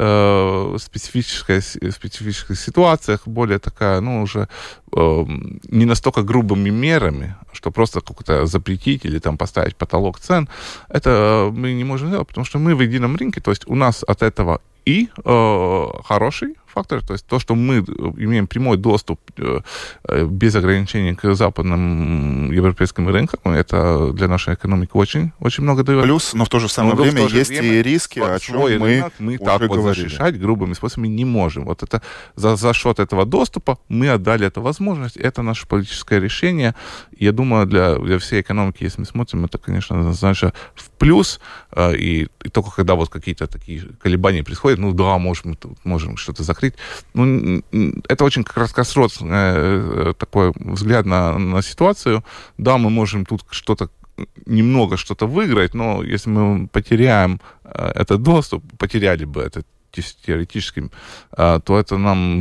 э, специфическая, специфическая ситуация, более такая, ну, уже э, не настолько грубыми мерами, что просто как-то запретить или там поставить потолок цен. Это мы не можем делать, потому что мы в едином рынке, то есть у нас от этого и э, хороший фактор, то есть то, что мы имеем прямой доступ э, без ограничений к западным европейским рынкам, это для нашей экономики очень, очень много дает. Плюс, но в то же самое но время есть время, и риски, о чем мы рынок мы уже так вот говорили. Защищать грубыми способами не можем. Вот это за, за счет этого доступа мы отдали эту возможность. Это наше политическое решение. Я думаю, для, для всей экономики, если мы смотрим, это, конечно, значит, в плюс, и, и только когда вот какие-то такие колебания происходят, ну да, можем, можем что-то закрыть. Ну, это очень как раз краткосрочный такой взгляд на, на ситуацию. Да, мы можем тут что-то немного что-то выиграть, но если мы потеряем этот доступ, потеряли бы это теоретически, то это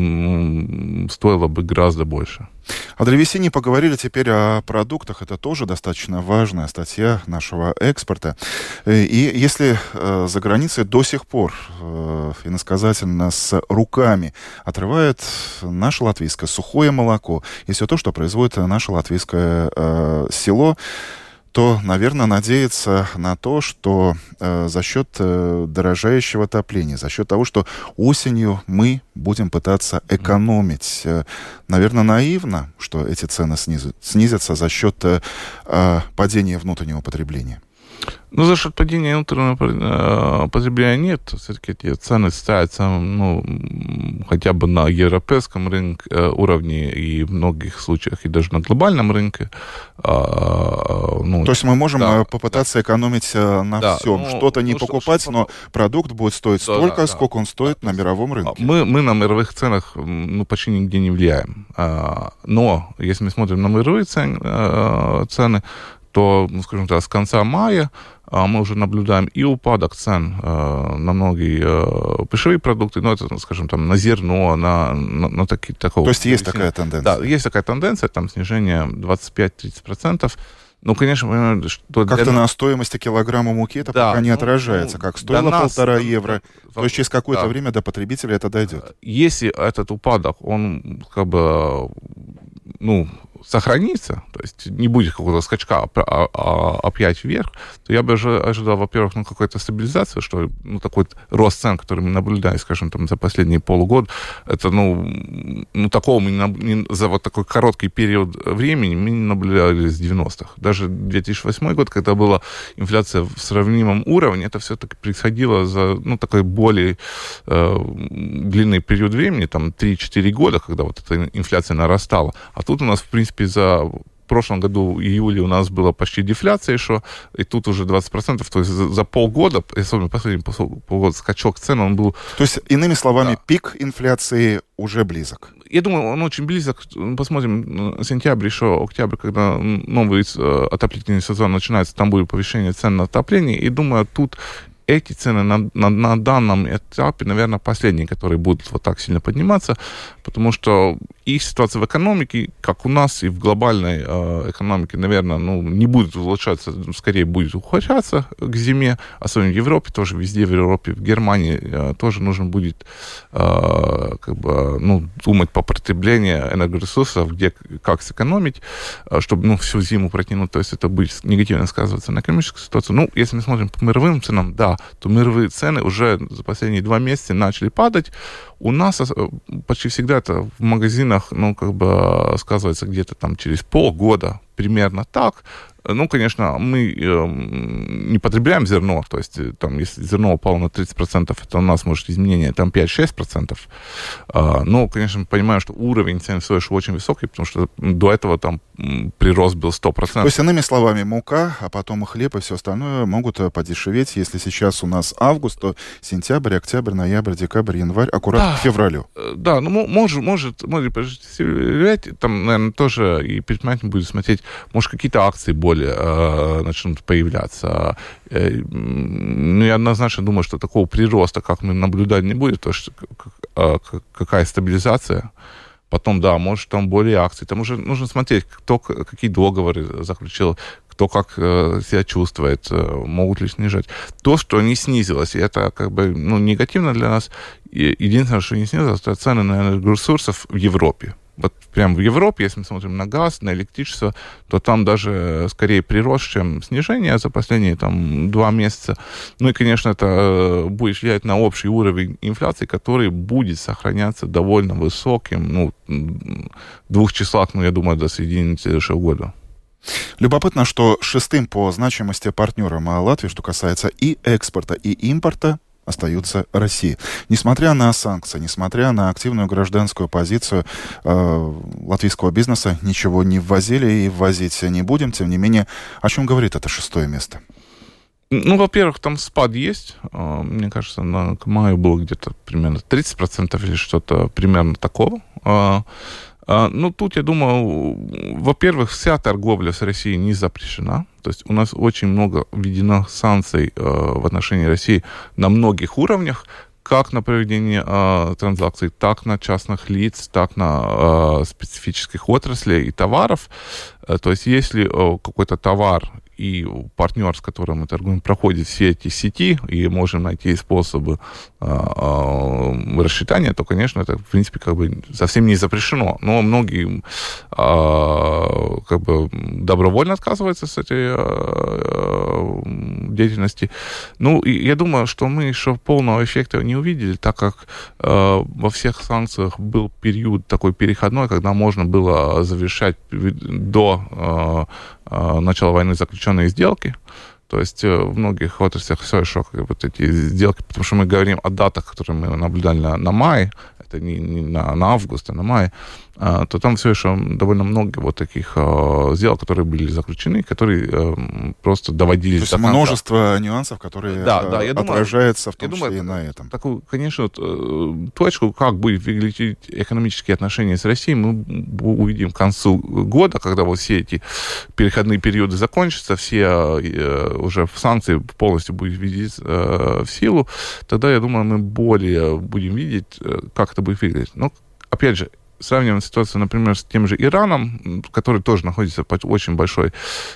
нам стоило бы гораздо больше. О древесине поговорили, теперь о продуктах. Это тоже достаточно важная статья нашего экспорта. И если э, за границей до сих пор э, иносказательно с руками отрывает наше латвийское сухое молоко и все то, что производит наше латвийское э, село, то, наверное, надеяться на то, что э, за счет э, дорожающего отопления, за счет того, что осенью мы будем пытаться экономить, э, наверное, наивно, что эти цены снизят, снизятся за счет э, э, падения внутреннего потребления. Ну, за счет падения внутреннего потребления нет. Все-таки эти цены ставятся, ну, хотя бы на европейском рынке, уровне и в многих случаях и даже на глобальном рынке. Ну, то есть мы можем да, попытаться да. экономить на да, всем. Ну, Что-то не ну, покупать, что, но продукт будет стоить да, столько, да, сколько он стоит да, на мировом рынке. Мы, мы на мировых ценах ну, почти нигде не влияем. Но если мы смотрим на мировые цены, то, ну, скажем так, с конца мая а, мы уже наблюдаем и упадок цен а, на многие а, пищевые продукты, ну, это, скажем, там, на зерно, на, на, на такие, такого... То есть есть такая тенденция? Да, есть такая тенденция, там, снижение двадцать пять - тридцать процентов. Ну, конечно, что... Как-то для... на стоимости килограмма муки это да, пока не ну, отражается. Как стоило нас... полтора евро, да, то есть через какое-то да. время до потребителя это дойдет. Если этот упадок, он как бы, ну... сохранится, то есть не будет какого-то скачка опять вверх, то я бы ожидал, во-первых, ну, какой-то стабилизации, что ну, такой рост цен, который мы наблюдаем, скажем, там, за последние полгода, это, ну, ну такого мы не, не, за вот такой короткий период времени мы не наблюдали с девяностых. Даже две тысячи восьмой год, когда была инфляция в сравнимом уровне, это все-таки происходило за, ну, такой более э, длинный период времени, там, три-четыре года, когда вот эта инфляция нарастала. А тут у нас, в принципе, за в прошлом году, в июле, у нас была почти дефляция еще, и тут уже двадцать процентов, то есть за, за полгода, особенно последний полгода, скачок цен, он был... То есть, иными словами, да. пик инфляции уже близок? Я думаю, он очень близок. Посмотрим, сентябрь, еще октябрь, когда новый отоплительный сезон начинается, там будет повышение цен на отопление, и думаю, тут эти цены на, на, на данном этапе, наверное, последние, которые будут вот так сильно подниматься, потому что и ситуация в экономике, как у нас, и в глобальной э, экономике, наверное, ну, не будет улучшаться, скорее будет ухудшаться к зиме, особенно в Европе, тоже везде в Европе, в Германии э, тоже нужно будет э, как бы, ну, думать по потреблению энергоресурсов, где, как сэкономить, э, чтобы ну, всю зиму протянуть, то есть это будет негативно сказываться на экономическую ситуацию. Ну, если мы смотрим по мировым ценам, да, то мировые цены уже за последние два месяца начали падать. У нас почти всегда это в магазинах, ну, как бы сказывается где-то там через полгода, примерно так. Ну, конечно, мы э, не потребляем зерно, то есть там, если зерно упало на тридцать процентов, это у нас, может, изменение там пять-шесть процентов. Э, но, конечно, мы понимаем, что уровень цен все еще очень высокий, потому что до этого там прирост был сто процентов. То есть, иными словами, мука, а потом и хлеб, и все остальное могут подешеветь. Если сейчас у нас август, то сентябрь, октябрь, ноябрь, декабрь, январь, аккуратно да. к февралю. Да, ну, может, может, может подешеветь, там, наверное, тоже и предприниматель будет смотреть, может, какие-то акции более начнут появляться. Ну, я однозначно думаю, что такого прироста, как мы наблюдать, не будет, то что какая стабилизация. Потом, да, может, там более акций. Там уже нужно смотреть, кто какие договоры заключил, кто как себя чувствует, могут ли снижать. То, что не снизилось, и это как бы ну, негативно для нас. Единственное, что не снизилось, это цены на энергоресурсов в Европе. Вот прям в Европе, если мы смотрим на газ, на электричество, то там даже скорее прирост, чем снижение за последние там, два месяца. Ну и, конечно, это будет влиять на общий уровень инфляции, который будет сохраняться довольно высоким, ну, в двух числах, ну, я думаю, до середины следующего года. Любопытно, что шестым по значимости партнером Латвии, что касается и экспорта, и импорта, остаются Россия. Несмотря на санкции, несмотря на активную гражданскую позицию э, латвийского бизнеса, ничего не ввозили и ввозить не будем. Тем не менее, о чем говорит это шестое место? Ну, во-первых, там спад есть. Мне кажется, на, к маю было где-то примерно тридцать процентов или что-то примерно такого. Ну, тут, я думаю, во-первых, вся торговля с Россией не запрещена. То есть у нас очень много введено санкций в отношении России на многих уровнях, как на проведение э, транзакций, так на частных лиц, так на э, специфических отраслей и товаров. Э, то есть если э, какой-то товар и партнер, с которым мы торгуем, проходит все эти сети, и можем найти способы э, э, рассчитания, то, конечно, это, в принципе, как бы совсем не запрещено. Но многие э, как бы добровольно отказываются с этой э, деятельности. Ну, и я думаю, что мы еще полного эффекта не увидели, так как э, во всех санкциях был период такой переходной, когда можно было завершать до э, э, начала войны заключенные сделки. То есть э, в многих отраслях все еще вот эти сделки, потому что мы говорим о датах, которые мы наблюдали на, на мае, это не, не на, на август, а на мае, э, то там все еще довольно много вот таких э, сделок, которые были заключены, которые э, просто доводились до конца. То есть множество нюансов, которые да, да, я отражаются думаю, в том числе и на этом. Такую, конечно, вот, точку, как будет выглядеть экономические отношения с Россией, мы увидим к концу года, когда вот все эти переходные периоды закончатся, все э, уже санкции полностью будут введены э, в силу, тогда, я думаю, мы более будем видеть, э, как это будет выглядеть. Но, опять же, сравниваем ситуацию, например, с тем же Ираном, который тоже находится под очень большой,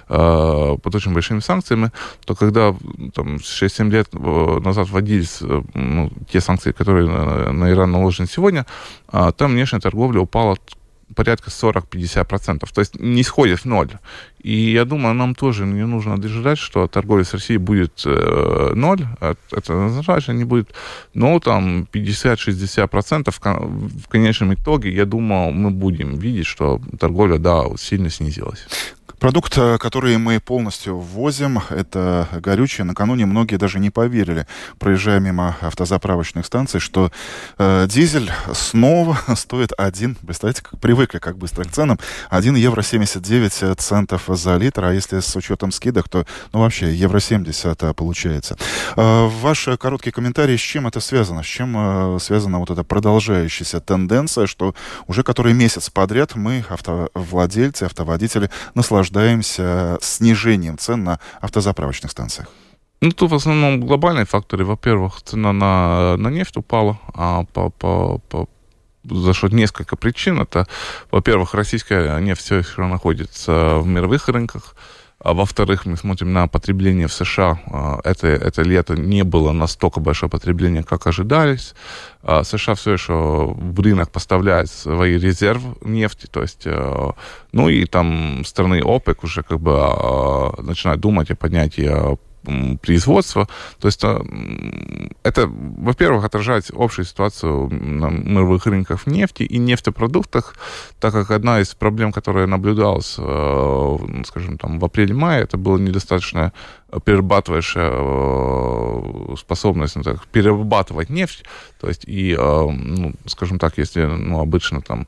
э, под очень большими санкциями, то когда там, шесть-семь лет назад вводились ну, те санкции, которые на, на Иран наложены сегодня, э, там внешняя торговля упала порядка сорок-пятьдесят процентов, то есть не сходит в ноль. И я думаю, нам тоже не нужно ожидать, что торговля с Россией будет э, ноль, это значит, не будет, но там пятьдесят-шестьдесят процентов в конечном итоге, я думаю, мы будем видеть, что торговля, да, сильно снизилась. Продукт, который мы полностью ввозим, это горючее. Накануне многие даже не поверили, проезжая мимо автозаправочных станций, что э, дизель снова стоит один, представляете, как привыкли как быстро к ценам, один евро семьдесят девять центов за литр, а если с учетом скидок, то ну, вообще евро семьдесят получается. Э, ваш короткий комментарий, с чем это связано? С чем э, связана вот эта продолжающаяся тенденция, что уже который месяц подряд мы, автовладельцы, автоводители, наслаждаемся снижением цен на автозаправочных станциях? Ну, тут в основном глобальные факторы. Во-первых, цена на, на нефть упала а по, по, по, за счет нескольких причин. Это, во-первых, российская нефть все еще находится в мировых рынках. А во-вторых, мы смотрим на потребление в США. Это, это лето не было настолько большое потребление, как ожидались. США все еще в рынок поставляет свои резервы нефти. То есть, ну и там страны ОПЕК уже как бы начинают думать о поднятии производства. То есть это, во-первых, отражает общую ситуацию на мировых рынках нефти и нефтепродуктах, так как одна из проблем, которая наблюдалась, скажем, там, в апреле-мае, это была недостаточная перерабатывающая способность ну, так, перерабатывать нефть. То есть и, ну, скажем так, если ну, обычно там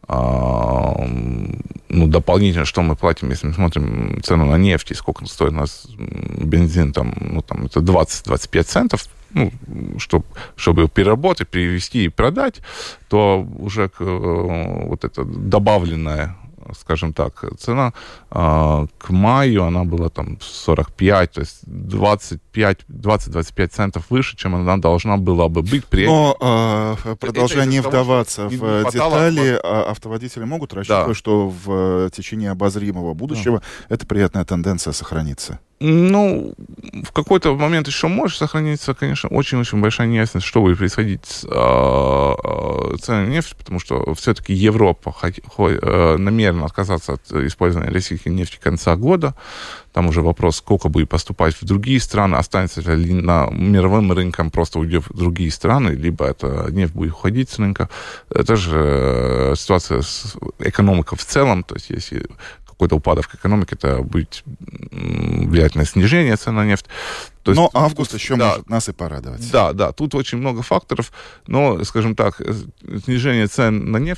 ну, дополнительно, что мы платим, если мы смотрим цену на нефть, и сколько стоит у нас бензин, там, ну, там, это двадцать-двадцать пять центов, ну, чтобы, чтобы переработать, перевести и продать, то уже вот эта добавленная, скажем так, цена э, к маю, она была там сорок пять, то есть двадцать пять, двадцать-двадцать пять центов выше, чем она должна была бы быть. При Но, э, продолжая не вдаваться в детали, вот... автоводители могут рассчитывать, да. что в течение обозримого будущего да. эта приятная тенденция сохранится? Ну, в какой-то момент еще может сохраниться, конечно, очень-очень большая неясность, что будет происходить с э, ценой на нефть, потому что все-таки Европа хоть, хоть, э, намерена отказаться от использования российской нефти к концу года. Там уже вопрос, сколько будет поступать в другие страны, останется ли на мировым рынком, просто уйдет в другие страны, либо эта нефть будет уходить с рынка. Это же ситуация с экономикой в целом, то есть если какой-то упадок экономики, это будет влиять на снижение цен на нефть. То но есть, август еще да, может нас и порадовать. Да, да, тут очень много факторов, но, скажем так, снижение цен на нефть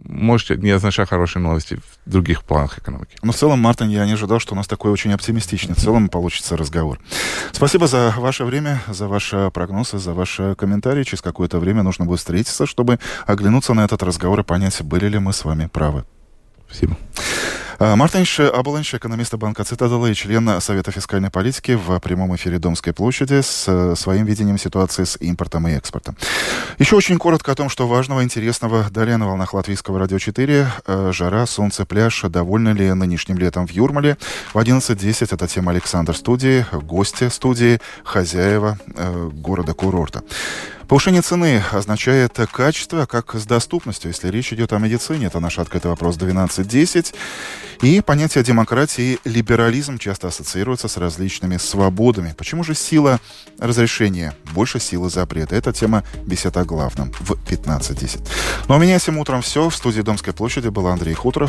может не означать хорошие новости в других планах экономики. Но в целом, Мартин, я не ожидал, что у нас такой очень оптимистичный в целом получится разговор. Спасибо за ваше время, за ваши прогнозы, за ваши комментарии. Через какое-то время нужно будет встретиться, чтобы оглянуться на этот разговор и понять, были ли мы с вами правы. Спасибо. Мартинш Аболанш, экономист Банка Цитадела и член Совета фискальной политики, в прямом эфире Домской площади с своим видением ситуации с импортом и экспортом. Еще очень коротко о том, что важного, интересного. Далее на волнах Латвийского радио четыре. Жара, солнце, пляж. Довольны ли нынешним летом в Юрмале? В одиннадцать десять это тема Александр студии, гости студии, хозяева э, города-курорта. Повышение цены означает качество, как с доступностью. Если речь идет о медицине, это наш открытый вопрос двенадцать десять. И понятие демократии и либерализм часто ассоциируются с различными свободами. Почему же сила разрешения больше силы запрета? Это тема бесед о главном в пятнадцать десять. Ну а у меня этим утром все. В студии Домской площади был Андрей Хуторов.